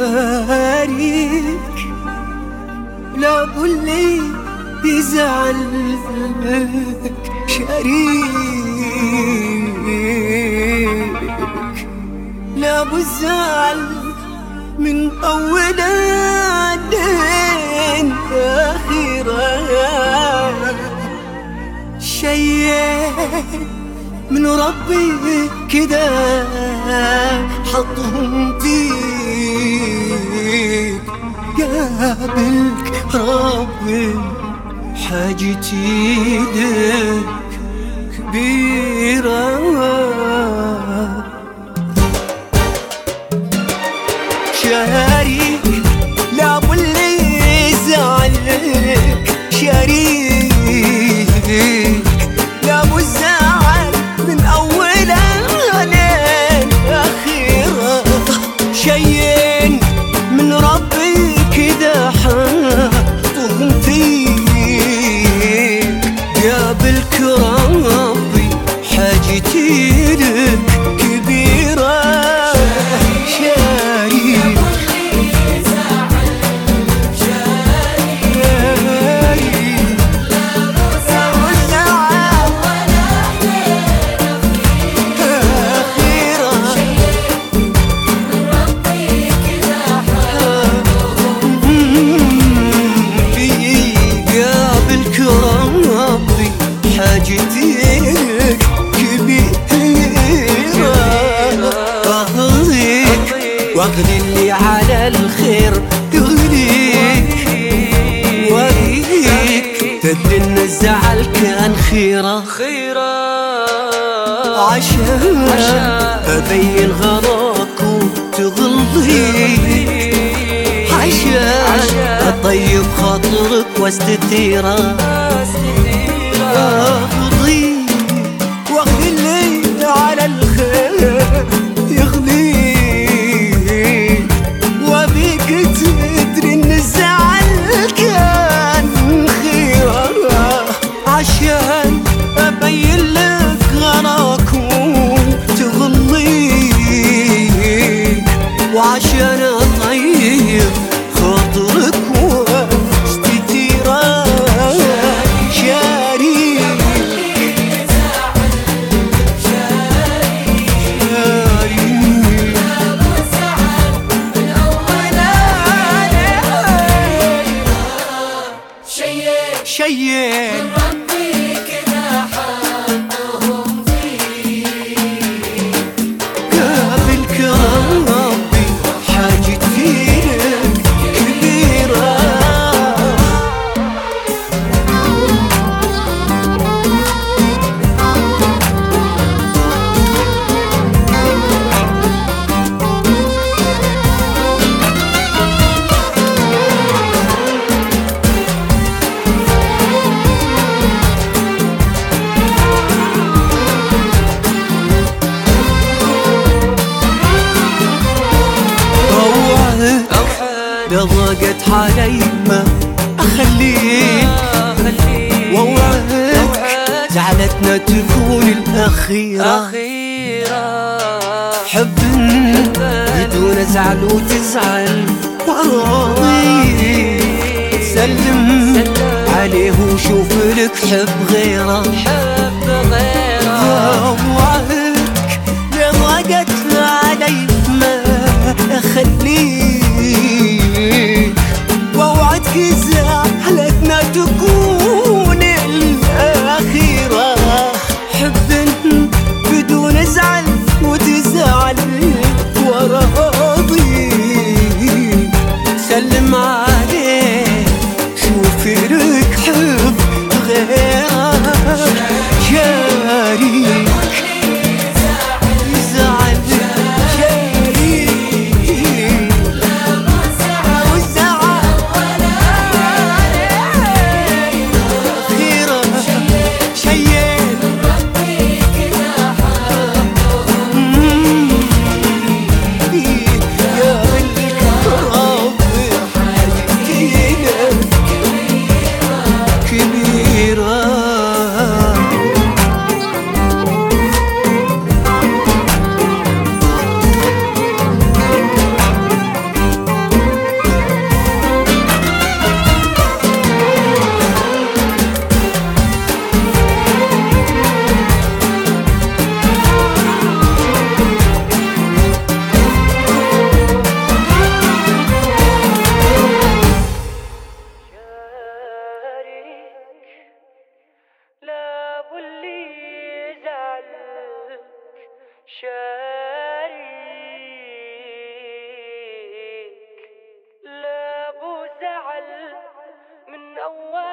شاريك لا باللي يزعلك، شريك لا بالزعل من أول لين آخره، شيء من ربي كده حطهم فيك، قابلك ربي حاجتي لك كبيرة. شريك لا باللي يزعلك، شريك لا بالزعل من أوله لين آخره، شيئين من ربي كده حطهم فيك، قابلك ربي حاجتي لك كبيرة. حاجتك كبيرة، أهضيك واخذ اللي على الخير يغليك، وأبيك تدري إن الزعل كان خيرة، عشان أبين غلاك وتغليك، عشان أطيب خاطرك واستثيرك، أخضيك واخذ الليل على الخير يغليك، وابيك تدري ان الزعل كان خيرة، عشان ابين لك غلاك وتغليك، وعشان اطيب خاطرك واستثيرك. شيء من ربي كده حطهم فيك، قابلك ربي حاجتي لك كبيرة. إذا ضاقت علي ما أخليك، ووعدك زعلتنا تكون الأخيرة، حب بدون زعل وتزعل وراضي، سلم عليه وشوف لك حب غيره، ووعدك إذا ضاقت علي ما أخليك، ووعدك زعلتنا تكون الأخيرة، حب بدون زعل وتزعل وراضي، سلم عليه شوف لك حب غيره، شاريك الزعل من أول